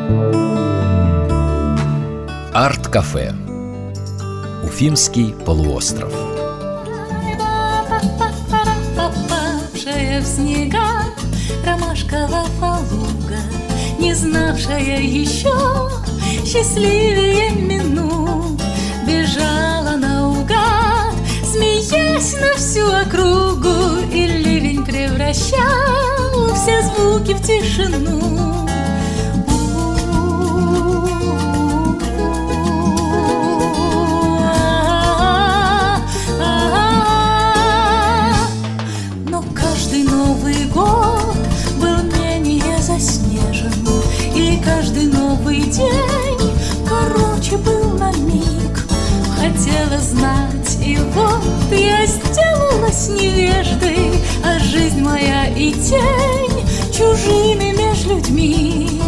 Арт-кафе. Уфимский полуостров. Павшая в снега ромашковая полуга, не знавшая еще счастливее минут, бежала наугад, смеясь на всю округу, и ливень превращал все звуки в тишину. Но каждый Новый год был менее заснежен, и каждый новый день короче был на миг. Хотела знать, и вот я сделалась невеждой, а жизнь моя и тень чужими меж людьми.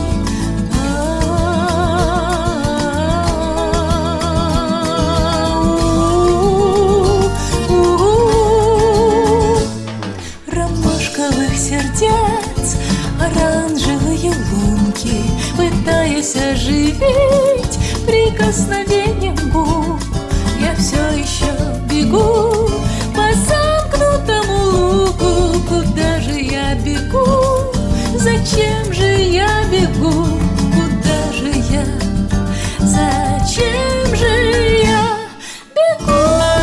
Ромашковых сердец оранжевые лунки, пытаясь оживить прикосновением губ, я все еще бегу по замкнутому лугу. Куда же я бегу? Зачем же я бегу? Куда же я? Зачем же я бегу?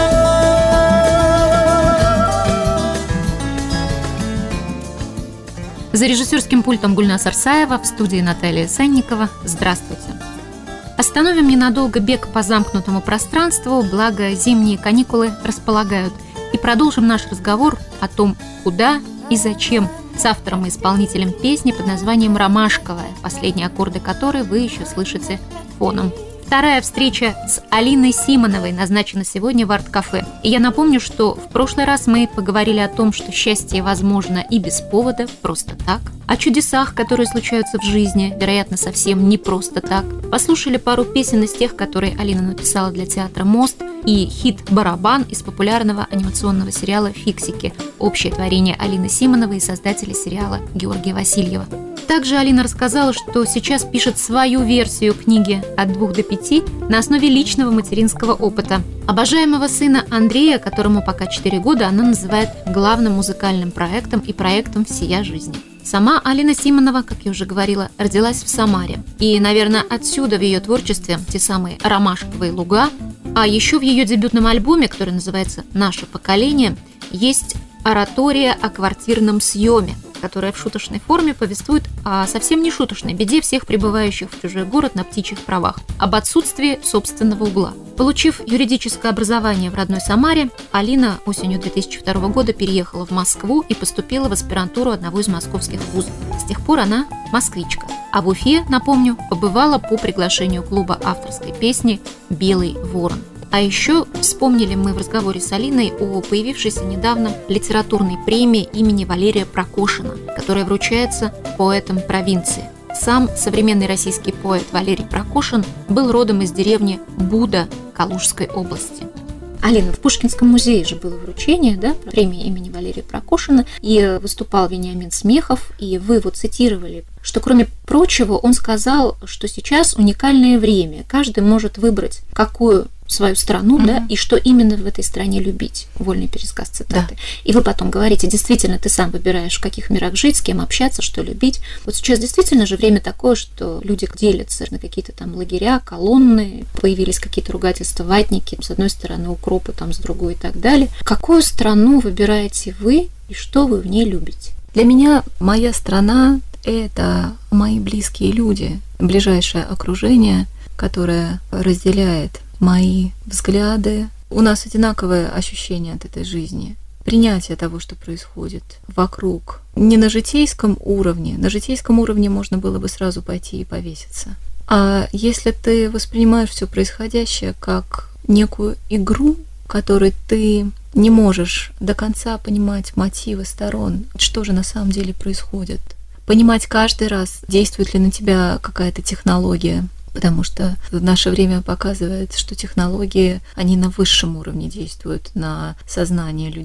За режиссерским пультом Гульнас Арсаева, в студии Наталья Санникова. Здравствуйте. Остановим ненадолго бег по замкнутому пространству, благо зимние каникулы располагают, и продолжим наш разговор о том, куда и зачем, с автором и исполнителем песни под названием «Ромашковая», последние аккорды которой вы еще слышите фоном. Вторая встреча с Алиной Симоновой назначена сегодня в арт-кафе. И я напомню, что в прошлый раз мы поговорили о том, что счастье возможно и без повода, просто так. О чудесах, которые случаются в жизни, вероятно, совсем не просто так. Послушали пару песен из тех, которые Алина написала для театра «Мост», и хит «Барабан» из популярного анимационного сериала «Фиксики», общее творение Алины Симоновой и создателя сериала Георгия Васильева. Также Алина рассказала, что сейчас пишет свою версию книги «От 2 до 5» на основе личного материнского опыта. Обожаемого сына Андрея, которому пока 4 года, она называет главным музыкальным проектом и проектом всея жизни. Сама Алина Симонова, как я уже говорила, родилась в Самаре. И, наверное, отсюда в ее творчестве те самые ромашковые луга. А еще в ее дебютном альбоме, который называется «Наше поколение», есть оратория о квартирном съеме, которая в шуточной форме повествует о совсем не шуточной беде всех прибывающих в чужой город на птичьих правах, об отсутствии собственного угла. Получив юридическое образование в родной Самаре, Алина осенью 2002 года переехала в Москву и поступила в аспирантуру одного из московских вузов. С тех пор она москвичка. А в Уфе, напомню, побывала по приглашению клуба авторской песни «Белый ворон». А еще вспомнили мы в разговоре с Алиной о появившейся недавно литературной премии имени Валерия Прокошина, которая вручается поэтам провинции. Сам современный российский поэт Валерий Прокошин был родом из деревни Буда Калужской области. Алина, в Пушкинском музее же было вручение, да, премии имени Валерия Прокошина, и выступал Вениамин Смехов, и вы его цитировали, что, кроме прочего, он сказал, что сейчас уникальное время, каждый может выбрать, какую свою страну, да, и что именно в этой стране любить. Вольный пересказ цитаты. Да. И вы потом говорите, действительно, ты сам выбираешь, в каких мирах жить, с кем общаться, что любить. Вот сейчас действительно же время такое, что люди делятся на какие-то там лагеря, колонны, появились какие-то ругательства, ватники, с одной стороны укропы, там, с другой и так далее. Какую страну выбираете вы и что вы в ней любите? Для меня моя страна – это мои близкие люди, ближайшее окружение, которое разделяет мои взгляды. У нас одинаковое ощущение от этой жизни, принятие того, что происходит вокруг. Не на житейском уровне. На житейском уровне можно было бы сразу пойти и повеситься. А если ты воспринимаешь все происходящее как некую игру, в которой ты не можешь до конца понимать мотивы сторон, что же на самом деле происходит, понимать каждый раз, действует ли на тебя какая-то технология, потому что наше время показывает, что технологии, они на высшем уровне действуют на сознание людей,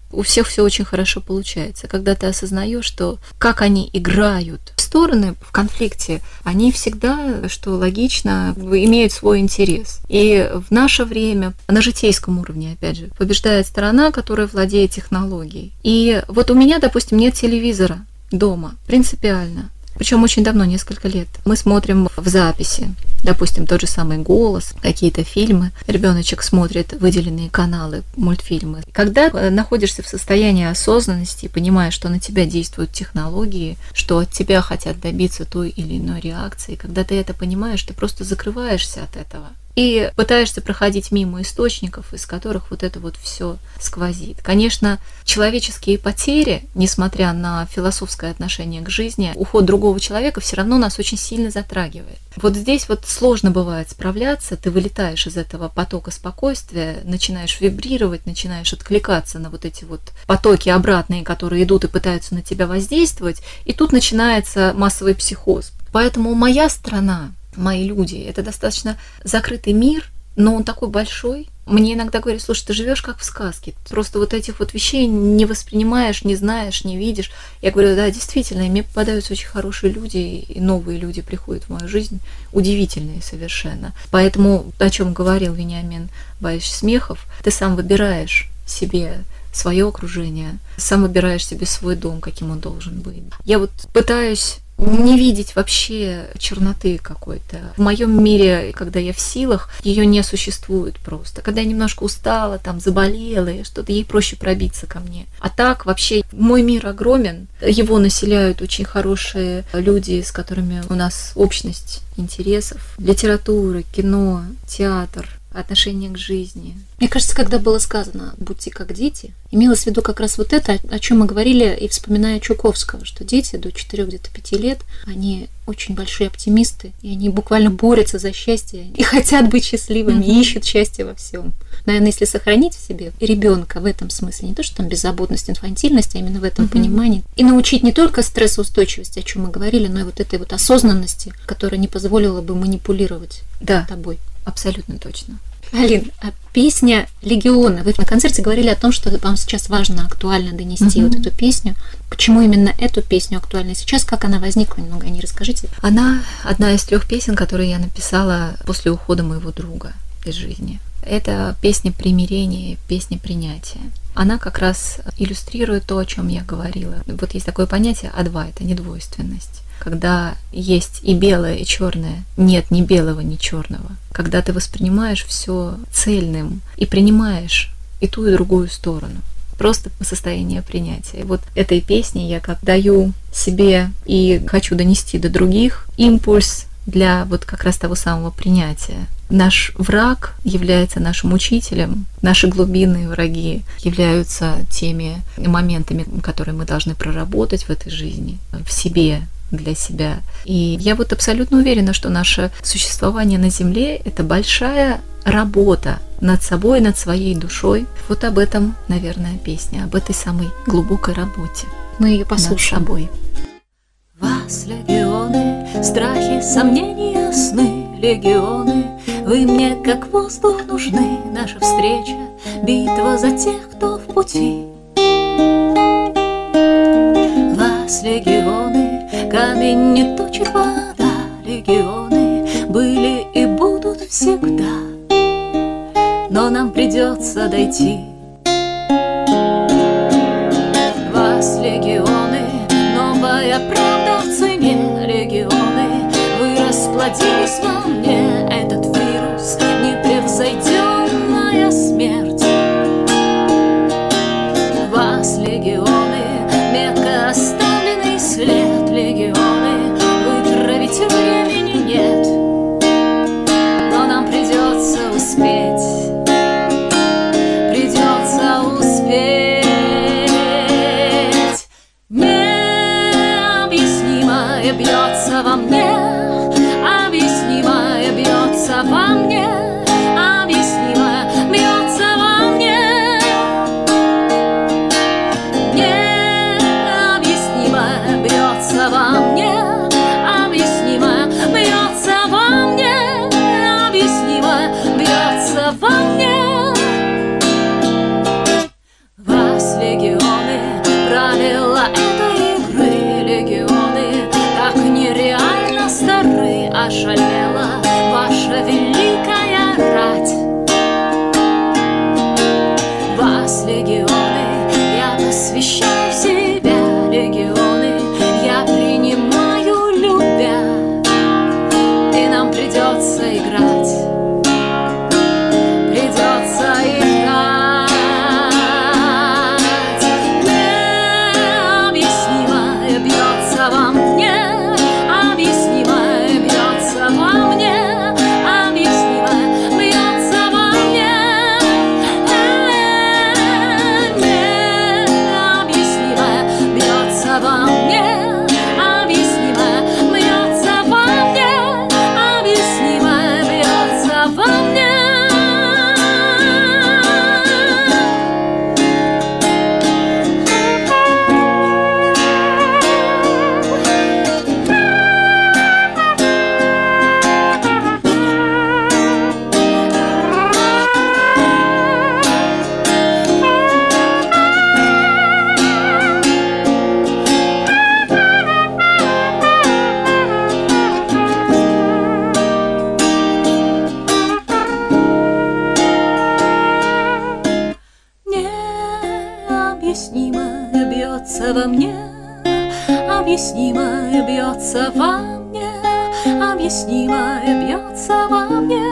у всех все очень хорошо получается. Когда ты осознаешь, что как они играют, стороны в конфликте, они всегда, что логично, имеют свой интерес. И в наше время, на житейском уровне, опять же, побеждает сторона, которая владеет технологией. И вот у меня, допустим, нет телевизора дома, принципиально. Причем очень давно, несколько лет. Мы смотрим в записи, допустим, тот же самый «Голос», какие-то фильмы. Ребеночек смотрит выделенные каналы, мультфильмы. Когда находишься в состоянии осознанности и понимаешь, что на тебя действуют технологии, что от тебя хотят добиться той или иной реакции, когда ты это понимаешь, ты просто закрываешься от этого и пытаешься проходить мимо источников, из которых вот это вот все сквозит. Конечно, человеческие потери, несмотря на философское отношение к жизни, уход другого человека все равно нас очень сильно затрагивает. Вот здесь вот сложно бывает справляться, ты вылетаешь из этого потока спокойствия, начинаешь вибрировать, начинаешь откликаться на вот эти вот потоки обратные, которые идут и пытаются на тебя воздействовать, и тут начинается массовый психоз. Поэтому моя страна, мои люди, это достаточно закрытый мир, но он такой большой. Мне иногда говорят: слушай, ты живешь как в сказке, просто вот этих вот вещей не воспринимаешь, не знаешь, не видишь. Я говорю: да, действительно, и мне попадаются очень хорошие люди, и новые люди приходят в мою жизнь, удивительные совершенно. Поэтому, о чем говорил Вениамин Баевич Смехов, ты сам выбираешь себе свое окружение, сам выбираешь себе свой дом, каким он должен быть. Я вот пытаюсь не видеть вообще черноты какой-то. В моем мире, когда я в силах, ее не существует просто. Когда я немножко устала, там заболела, и что-то, ей проще пробиться ко мне. А так вообще мой мир огромен, его населяют очень хорошие люди, с которыми у нас общность интересов. Литература, кино, театр, отношение к жизни. Мне кажется, когда было сказано «будьте как дети», имелось в виду как раз вот это, о чем мы говорили, и вспоминая Чуковского, что дети до 4-5 лет, они очень большие оптимисты, и они буквально борются за счастье, и хотят быть счастливыми, и ищут счастье во всем. Наверное, если сохранить в себе ребенка в этом смысле, не то, что там беззаботность, инфантильность, а именно в этом понимании, и научить не только стрессоустойчивости, о чем мы говорили, но и вот этой вот осознанности, которая не позволила бы манипулировать тобой. Абсолютно точно. Алин, а песня «Легионы». Вы на концерте говорили о том, что вам сейчас важно, актуально донести вот эту песню. Почему именно эту песню актуальна сейчас? Как она возникла? Немного о ней расскажите. Она одна из 3 песен, которые я написала после ухода моего друга из жизни. Это песня примирения, песня принятия. Она как раз иллюстрирует то, о чем я говорила. Вот есть такое понятие А2, это недвойственность. Когда есть и белое, и черное, нет ни белого, ни черного. Когда ты воспринимаешь все цельным и принимаешь и ту, и другую сторону. Просто состояние принятия. И вот этой песней я как даю себе и хочу донести до других импульс для вот как раз того самого принятия. Наш враг является нашим учителем, наши глубинные враги являются теми моментами, которые мы должны проработать в этой жизни, в себе, для себя. И я вот абсолютно уверена, что наше существование на Земле – это большая работа над собой, над своей душой. Вот об этом, наверное, песня, об этой самой глубокой работе. Мы ее послушаем. Над собой. Вас, легионы, страхи, сомнения, сны, легионы, вы мне как воздух нужны, наша встреча, битва за тех, кто в пути. Вас, легионы, камень не точит вода, легионы были и будут всегда, но нам придется дойти. Вас, легионы, новая правда в цене, легионы, вы расплодились во мне, этот вирус, непревзойденная смерть. Вас, легионы, метко оставленный след, легионы, вытравить времени нет, но нам придется успеть, придется успеть. Необъяснимое бьется во мне, объяснимо ошалела ваша великая рать. Вас, легионы, я посвящаю себя, легионы, я принимаю, любя, и нам придется играть, придется играть. Необъяснимое бьется во мне, объяснимое бьется во мне, объяснимое бьется во мне. Необъяснимое бьется во мне, объяснимое бьется во мне, объяснимое бьется во мне. Необъяснимое бьется во мне, объяснимое бьется во мне, объяснимое бьется во мне.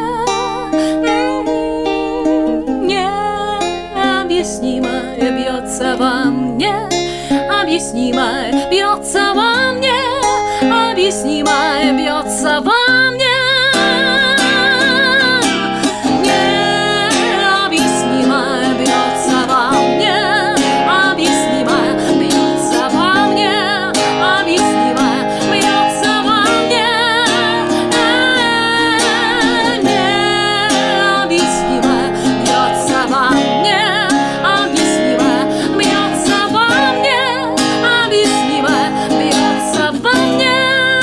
Необъяснимое бьется во мне, объяснимое бьется во мне, объяснимое бьется во мне. Необъяснимое бьется во мне, объяснимое бьется во мне, объяснимое бьется во мне. Необъяснимое бьется во мне, объяснимое бьется во мне, объяснимое бьется во мне.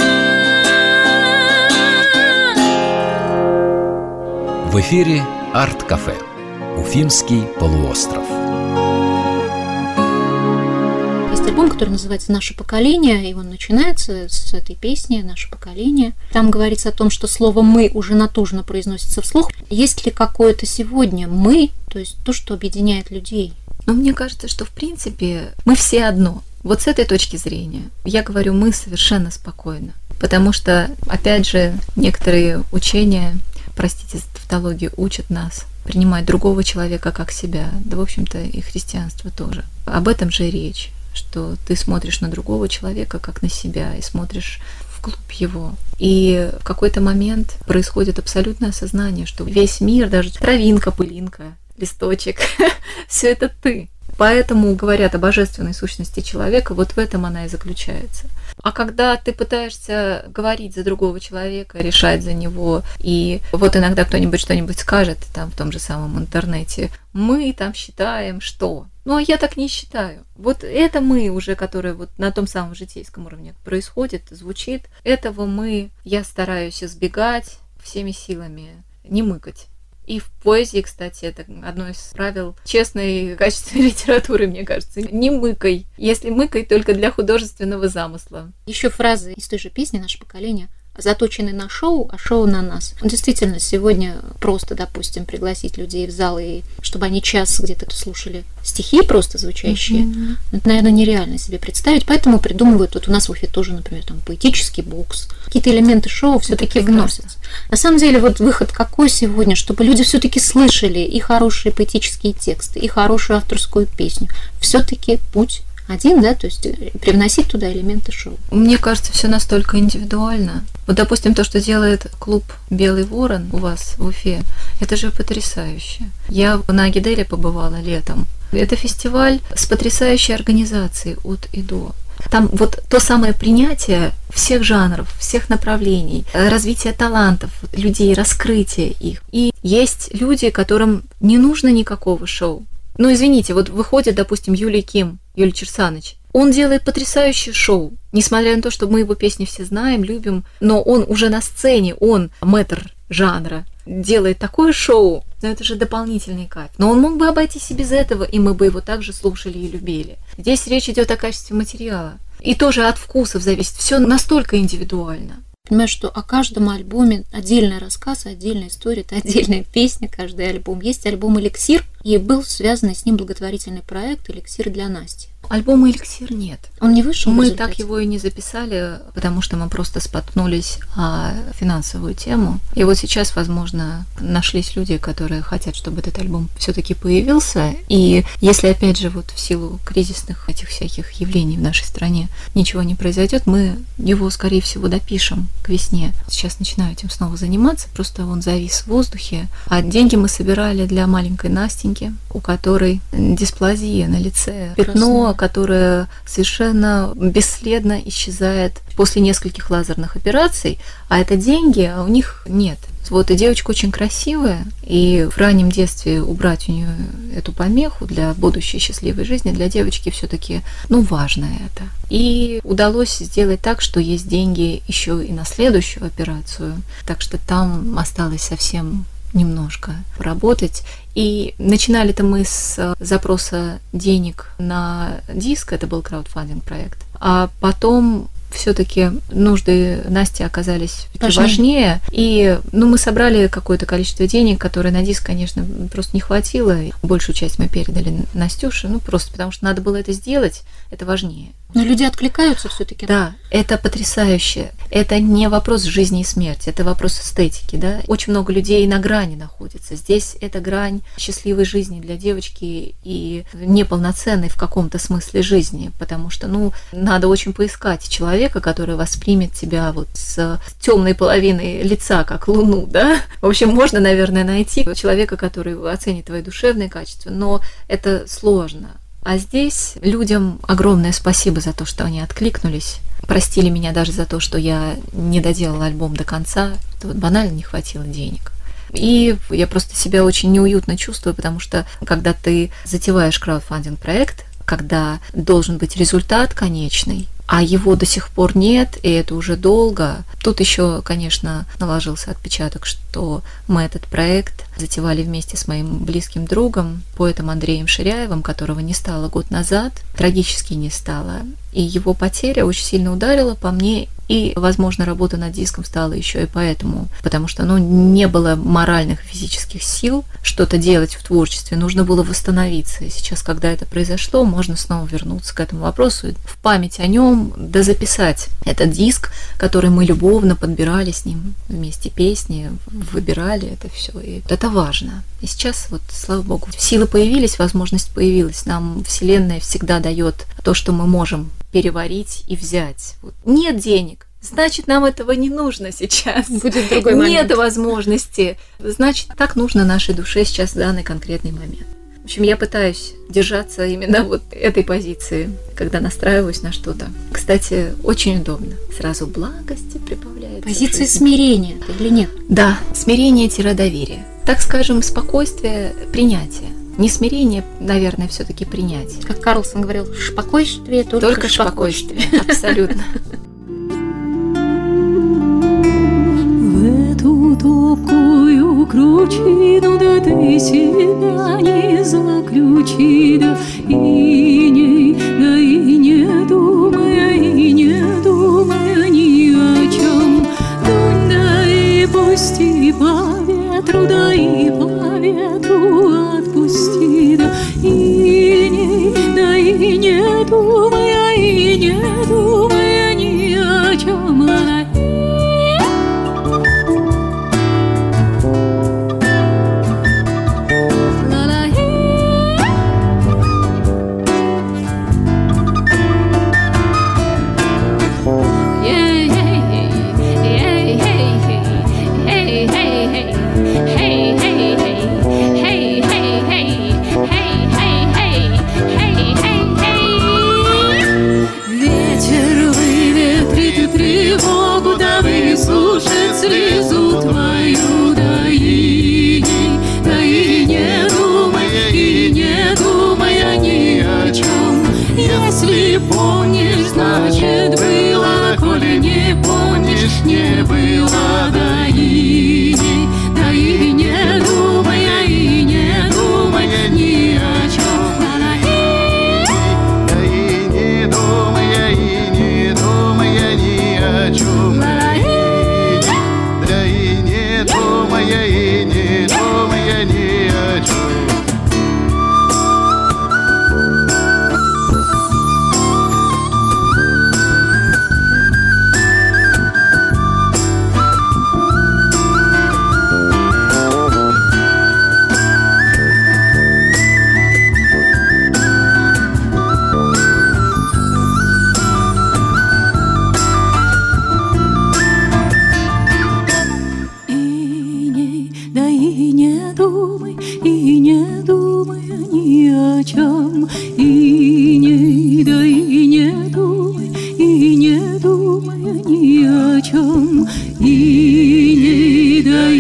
В эфире Арт-кафе. Уфимский полуостров. Есть альбом, который называется «Наше поколение», и он начинается с этой песни «Наше поколение». Там говорится о том, что слово «мы» уже натужно произносится вслух. Есть ли какое-то сегодня «мы», то есть то, что объединяет людей? Но мне кажется, что в принципе мы все одно. Вот с этой точки зрения я говорю «мы» совершенно спокойно. Потому что, опять же, некоторые учения, простите за тавтологию, учат нас принимать другого человека как себя. Да, в общем-то, и христианство тоже. Об этом же речь, что ты смотришь на другого человека как на себя и смотришь вглубь его. И в какой-то момент происходит абсолютное осознание, что весь мир, даже травинка, пылинка, листочек, все это ты. Поэтому говорят о божественной сущности человека, вот в этом она и заключается. А когда ты пытаешься говорить за другого человека, решать за него, и вот иногда кто-нибудь что-нибудь скажет там в том же самом интернете, мы там считаем, что... Ну, а я так не считаю. Вот это мы уже, которое вот на том самом житейском уровне происходит, звучит, этого мы, я стараюсь избегать всеми силами, не мыкать. И в поэзии, кстати, это одно из правил честной, качественной литературы, мне кажется. Не мыкай. Если мыкай, только для художественного замысла. Еще фразы из той же песни «Наше поколение» заточены на шоу, а шоу на нас. Действительно, сегодня просто, допустим, пригласить людей в зал, и чтобы они час где-то слушали стихи просто звучащие, это, наверное, нереально себе представить. Поэтому придумывают, вот у нас в Уфе тоже, например, там поэтический бокс. Какие-то элементы шоу все-таки вносятся. На самом деле, вот выход какой сегодня, чтобы люди все-таки слышали и хорошие поэтические тексты, и хорошую авторскую песню. Все-таки путь один, да, то есть привносить туда элементы шоу. Мне кажется, все настолько индивидуально. Вот, допустим, то, что делает клуб «Белый ворон» у вас в Уфе, это же потрясающе. Я на Агиделе побывала летом. Это фестиваль с потрясающей организацией от и до. Там вот то самое принятие всех жанров, всех направлений, развитие талантов людей, раскрытие их. И есть люди, которым не нужно никакого шоу. Ну, извините, вот выходит, допустим, Юлий Черсаныч. Он делает потрясающее шоу. Несмотря на то, что мы его песни все знаем, любим, но он уже на сцене, он мэтр жанра, делает такое шоу, но это же дополнительный кайф. Но он мог бы обойтись и без этого, и мы бы его также слушали и любили. Здесь речь идет о качестве материала. И тоже от вкусов зависит. Все настолько индивидуально. Понимаешь, что о каждом альбоме отдельный рассказ, отдельная история, это отдельная песня, каждый альбом. Есть альбом «Эликсир», и был связанный с ним благотворительный проект «Эликсир для Насти». Альбома «Эликсир» нет. Он не вышел? Мы так его и не записали, потому что мы просто споткнулись о финансовую тему. И вот сейчас, возможно, нашлись люди, которые хотят, чтобы этот альбом все-таки появился. И если, опять же, вот в силу кризисных этих всяких явлений в нашей стране ничего не произойдет, мы его, скорее всего, допишем к весне. Сейчас начинаю этим снова заниматься, просто он завис в воздухе. А деньги мы собирали для маленькой Настеньки, у которой дисплазия на лице, пятно, которое совершенно бесследно исчезает после нескольких лазерных операций, а это деньги, а у них нет. Вот, и девочка очень красивая, и в раннем детстве убрать у нее эту помеху для будущей счастливой жизни для девочки все-таки, важно это. И удалось сделать так, что есть деньги еще и на следующую операцию, так что там осталось совсем немножко поработать. И начинали-то мы с запроса денег на диск, это был краудфандинг проект, а потом все-таки нужды Насти оказались важнее. И мы собрали какое-то количество денег, которое на диск, конечно, просто не хватило. Большую часть мы передали Настюше, просто потому что надо было это сделать, это важнее. Но люди откликаются все-таки. Да, это потрясающе. Это не вопрос жизни и смерти, это вопрос эстетики, да. Очень много людей на грани находится. Здесь это грань счастливой жизни для девочки и неполноценной в каком-то смысле жизни, потому что, надо очень поискать человека, который воспримет тебя вот с темной половиной лица, как луну, да. В общем, можно, наверное, найти человека, который оценит твои душевные качества, но это сложно. А здесь людям огромное спасибо за то, что они откликнулись. Простили меня даже за то, что я не доделала альбом до конца. Вот банально не хватило денег. И я просто себя очень неуютно чувствую, потому что когда ты затеваешь краудфандинг-проект, когда должен быть результат конечный, а его до сих пор нет, и это уже долго. Тут еще, конечно, наложился отпечаток, что мы этот проект затевали вместе с моим близким другом, поэтом Андреем Ширяевым, которого не стало год назад, трагически не стало. И его потеря очень сильно ударила по мне, и, возможно, работа над диском стала еще и поэтому, потому что, не было моральных и физических сил что-то делать в творчестве, нужно было восстановиться. И сейчас, когда это произошло, можно снова вернуться к этому вопросу и в память о нем записать этот диск, который мы любовно подбирали с ним вместе песни, выбирали это все, и это важно. И сейчас, слава богу, силы появились, возможность появилась. Нам Вселенная всегда дает то, что мы можем переварить и взять. Нет денег, значит, нам этого не нужно сейчас. Будет другой момент. Нет возможности, значит, так нужно нашей душе сейчас в данный конкретный момент. В общем, я пытаюсь держаться именно этой позиции, когда настраиваюсь на что-то. Кстати, очень удобно. Сразу благости прибавляется. Позиция смирения или нет? Да, смирение-доверие. Так скажем, спокойствие, принятие. Не смирение, наверное, все-таки принятие. Как Карлсон говорил, спокойствие, только спокойствие. Абсолютно. В эту топкую кручину, да ты себя не заключи, да и не думай ни о чем. Дунь, да и пусти по ветру, да и по ветру отпусти, да и не думай ни о чем.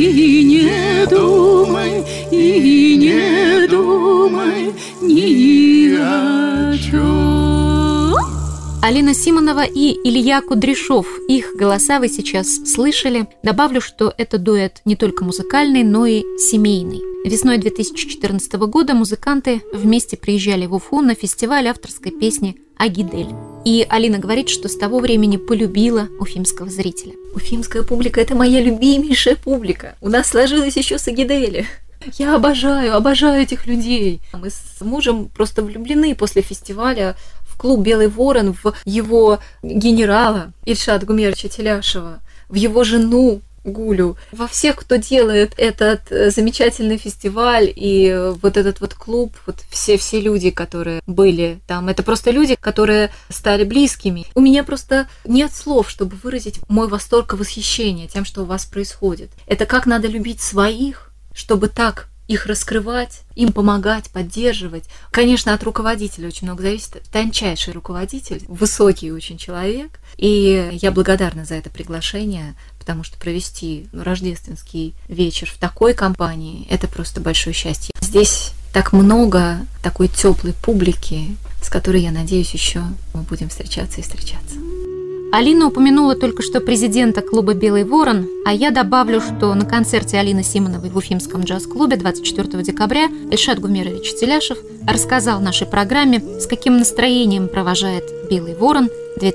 И не думай, и не думай ни о чем. Алина Симонова и Илья Кудряшов. Их голоса вы сейчас слышали. Добавлю, что это дуэт не только музыкальный, но и семейный. Весной 2014 года музыканты вместе приезжали в Уфу на фестиваль авторской песни «Агидель». И Алина говорит, что с того времени полюбила уфимского зрителя. Уфимская публика – это моя любимейшая публика. У нас сложилось еще с Агидели. Я обожаю этих людей. Мы с мужем просто влюблены после фестиваля в клуб «Белый ворон», в его генерала Ильшата Гумеровича Теляшева, в его жену Гулю, во всех, кто делает этот замечательный фестиваль и вот этот вот клуб, вот все люди, которые были там, это просто люди, которые стали близкими. У меня просто нет слов, чтобы выразить мой восторг и восхищение тем, что у вас происходит. Это как надо любить своих, чтобы так их раскрывать, им помогать, поддерживать. Конечно, от руководителя очень много зависит. Тончайший руководитель, высокий очень человек. И я благодарна за это приглашение, потому что провести рождественский вечер в такой компании – это просто большое счастье. Здесь так много такой теплой публики, с которой, я надеюсь, еще мы будем встречаться и встречаться. Алина упомянула только что президента клуба «Белый ворон», а я добавлю, что на концерте Алины Симоновой в Уфимском джаз-клубе 24 декабря Ильшат Гумерович Теляшев рассказал нашей программе, с каким настроением провожает «Белый ворон»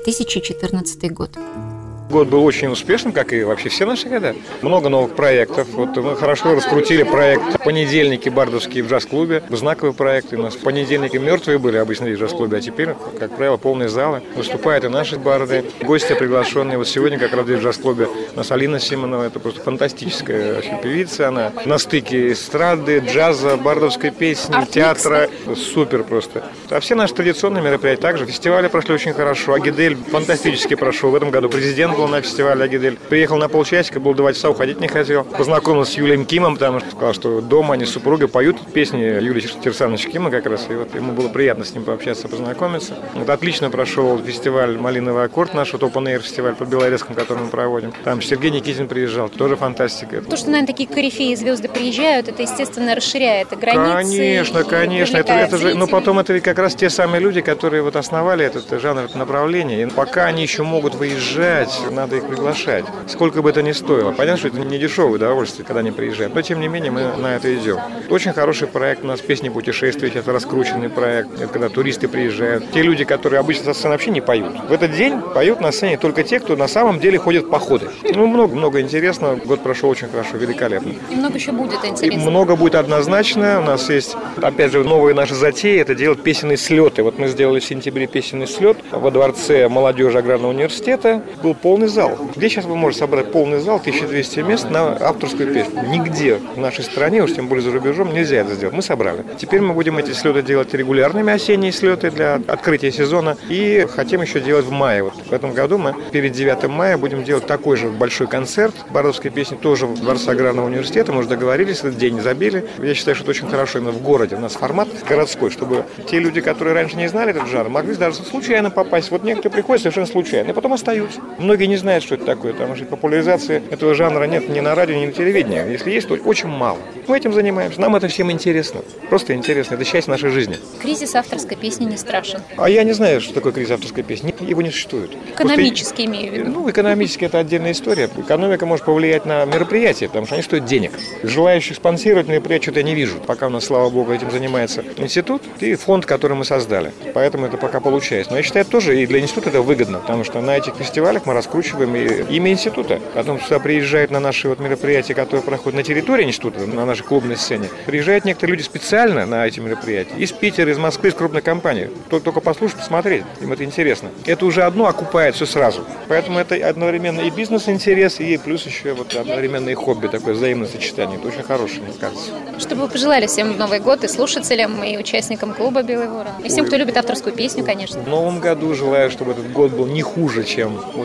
2014 год. Год был очень успешным, как и вообще все наши года. Много новых проектов. Вот мы хорошо раскрутили проект «Понедельники» бардовские в джаз-клубе. Знаковые проекты. У нас понедельники мертвые были обычно в джаз-клубе, а теперь, как правило, полные залы. Выступают и наши барды. Гости приглашенные. Вот сегодня как раз в джаз-клубе у нас Алина Симонова. Это просто фантастическая вообще певица. Она на стыке эстрады, джаза, бардовской песни, театра. Супер просто. А все наши традиционные мероприятия также. Фестивали прошли очень хорошо. Агидель фантастически прошел. В этом году президент был на фестивале Агидель. Приехал на полчасика, был 2 часа, уходить не хотел. Познакомился с Юлием Кимом, потому что сказал, что дома они с супругой поют песни Юлии Терсановича Кима как раз. И вот ему было приятно с ним пообщаться, познакомиться. Вот отлично прошел фестиваль «Малиновый аккорд», наш вот Open Air фестиваль под Белорецком, который мы проводим. Там Сергей Никитин приезжал, тоже фантастика. То, что, наверное, такие корифеи звезды приезжают, это, естественно, расширяет границы. Конечно. Это же, но потом это ведь как раз те самые люди, которые вот основали этот жанр, это направление. И пока они еще могут выезжать, надо их приглашать. Сколько бы это ни стоило. Понятно, что это не дешевое удовольствие, когда они приезжают. Но, тем не менее, мы на это идем. Очень хороший проект у нас «Песни путешествия». Сейчас раскрученный проект. Это когда туристы приезжают. Те люди, которые обычно со сцены вообще не поют. В этот день поют на сцене только те, кто на самом деле ходит в походы. Ну, много интересного. Год прошел очень хорошо, великолепно. И много еще будет интересно. И много будет однозначно. У нас есть, опять же, новые наши затеи. Это делать песенные слеты. Вот мы сделали в сентябре песенный слет во Дворце молодежи Аграрного университета. Был полный зал. Где сейчас вы можете собрать полный зал, 1200 мест на авторскую песню? Нигде в нашей стране, уж тем более за рубежом, нельзя это сделать. Мы собрали. Теперь мы будем эти слеты делать регулярными, осенние слеты для открытия сезона. И хотим еще делать в мае. Вот в этом году мы перед 9 мая будем делать такой же большой концерт бардовской песни, тоже в Дворце Аграрного университета. Мы уже договорились, этот день забили. Я считаю, что это очень хорошо именно в городе. У нас формат городской, чтобы те люди, которые раньше не знали этот жанр, могли даже случайно попасть. Вот некоторые приходят совершенно случайно, и потом остаются. Многие не знают, что это такое, потому что популяризации этого жанра нет ни на радио, ни на телевидении. Если есть, то очень мало. Мы этим занимаемся. Нам это всем интересно. Просто интересно. Это часть нашей жизни. Кризис авторской песни не страшен. А я не знаю, что такое кризис авторской песни. Его не существует. Экономически имею в виду. Ну, экономически это отдельная история. Экономика может повлиять на мероприятия, потому что они стоят денег. Желающих спонсировать мероприятия что-то я не вижу. Пока у нас, слава богу, этим занимается институт и фонд, который мы создали. Поэтому это пока получается. Но я считаю, тоже и для института это выгодно, потому что на этих фестивалях мы раскручиваем и имя института. Потом сюда приезжают на наши вот мероприятия, которые проходят на территории института, на нашей клубной сцене. Приезжают некоторые люди специально на эти мероприятия. Из Питера, из Москвы, из крупных компаний. Только послушать, посмотреть. Им это интересно. Это уже одно окупает все сразу. Поэтому это одновременно и бизнес-интерес, и плюс еще вот одновременно и хобби, такое взаимное сочетание. Это очень хорошее, мне кажется. Что бы вы пожелали всем в Новый год и слушателям, и участникам клуба «Белый ворон», и всем, кто любит авторскую песню, конечно. В Новом году желаю, чтобы этот год был не хуже, чем вот этот вот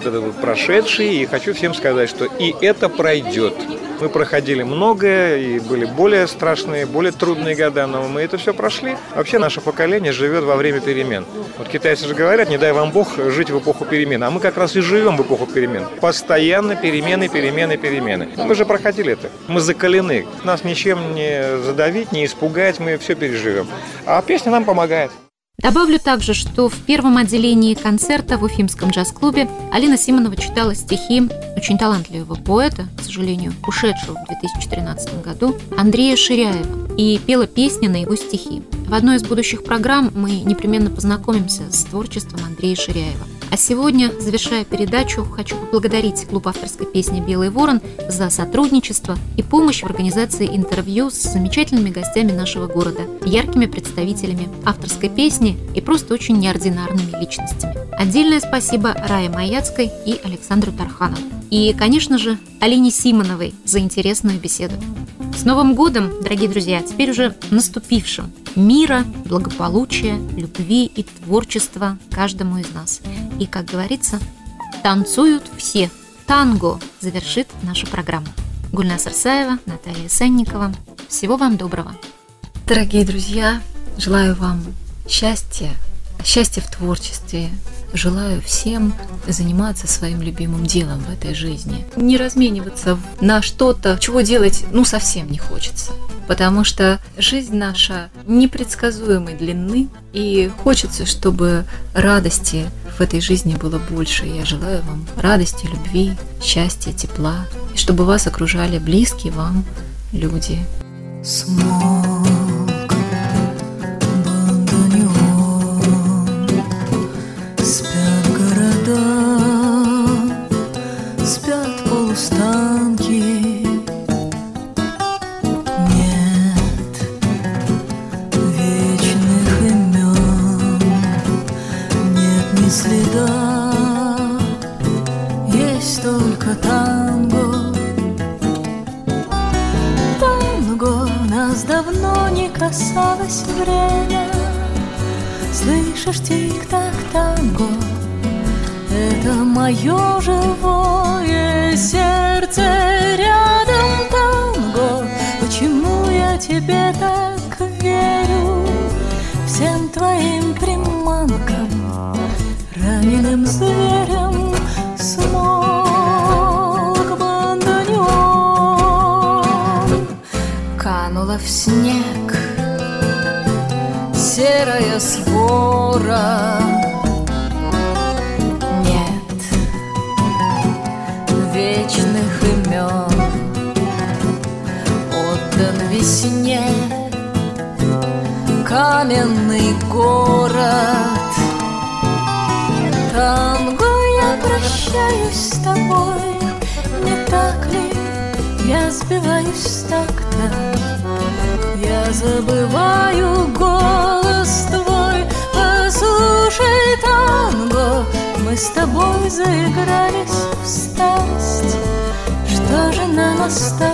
прошедший, и хочу всем сказать, что и это пройдет. Мы проходили многое, и были более страшные, более трудные года, но мы это все прошли. Вообще наше поколение живет во время перемен. Вот китайцы же говорят, не дай вам Бог жить в эпоху перемен, а мы как раз и живем в эпоху перемен. Постоянно перемены. Но мы же проходили это. Мы закалены. Нас ничем не задавить, не испугать, мы все переживем. А песня нам помогает. Добавлю также, что в первом отделении концерта в Уфимском джаз-клубе Алина Симонова читала стихи очень талантливого поэта, к сожалению, ушедшего в 2013 году, Андрея Ширяева, и пела песни на его стихи. В одной из будущих программ мы непременно познакомимся с творчеством Андрея Ширяева. А сегодня, завершая передачу, хочу поблагодарить клуб авторской песни «Белый ворон» за сотрудничество и помощь в организации интервью с замечательными гостями нашего города, яркими представителями авторской песни и просто очень неординарными личностями. Отдельное спасибо Рае Маяцкой и Александру Тарханову. И, конечно же, Алине Симоновой за интересную беседу. С Новым годом, дорогие друзья, теперь уже наступившим! Мира, благополучия, любви и творчества каждому из нас. И, как говорится, танцуют все. Танго завершит нашу программу. Гульназ Арсаева, Наталья Сенникова. Всего вам доброго. Дорогие друзья, желаю вам счастья в творчестве. Желаю всем заниматься своим любимым делом в этой жизни. Не размениваться на что-то, чего делать совсем не хочется. Потому что жизнь наша непредсказуемой длины, и хочется, чтобы радости в этой жизни было больше. Я желаю вам радости, любви, счастья, тепла, и чтобы вас окружали близкие вам люди. Спят города, спят полустанки. Нет вечных имен, нет ни следа, есть только танго. Танго нас давно не касалось время. Слышишь, тик-так танго, это мое живое сердце рядом танго. Почему я тебе так верю, всем твоим приманкам, раненым зверем смолк бандонён. Канула в снег серая свора. Нет вечных имен, отдан весне каменный город. Танго, я прощаюсь с тобой, не так ли? Я сбиваюсь с такта, я забываю голос твой. Послушай, танго, мы с тобой заигрались в старость. Что же нам осталось?